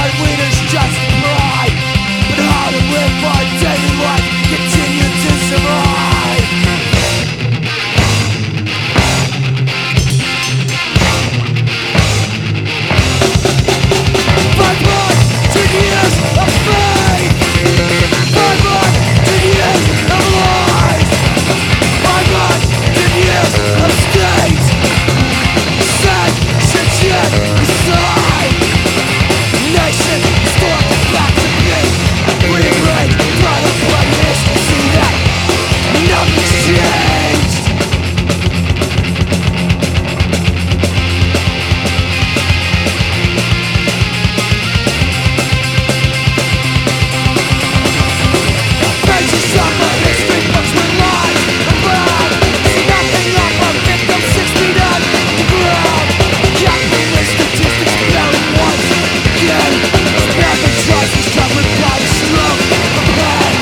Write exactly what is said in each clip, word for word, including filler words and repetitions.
our leaders just pride, but how to live our daily life, continue to survive. Five months, ten years of faith. Five months, ten years of lies. Five months, ten years of state. Sad shit shit aside. Nation, start the back to me. Rearrange, try to play this. See that nothing's changed. Pages of my history books with lies and bad. See nothing of our victims six feet under the ground. Capitalist statistics buried once again. American trust is covered by the stroke of a pen.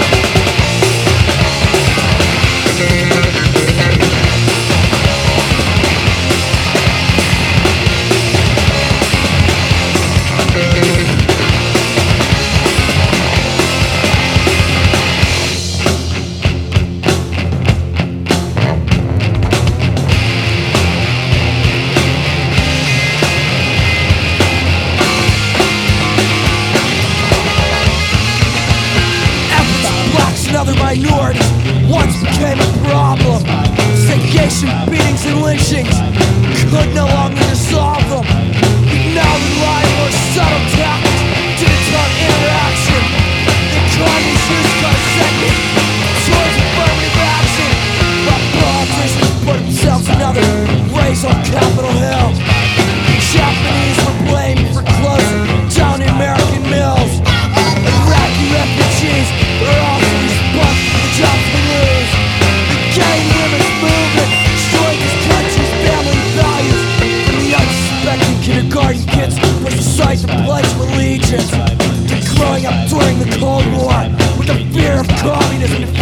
Blacks and other minorities once became a problem. Segregation, beatings, and lynchings could no longer dissolve them. We now rely on more subtle tactics to deter interaction. The economy's used condescending towards affirmative action, but politicians put themselves in other ways on Capitol Hill. The Japanese were blamed for closing down the American mills. Iraqi refugees are also responsible for the jobs we lose. The gay women's movement destroyed this country's family values. From the unsuspecting kindergarten kids who recite the Pledge of Allegiance, to growing up during the Cold War with the fear of communism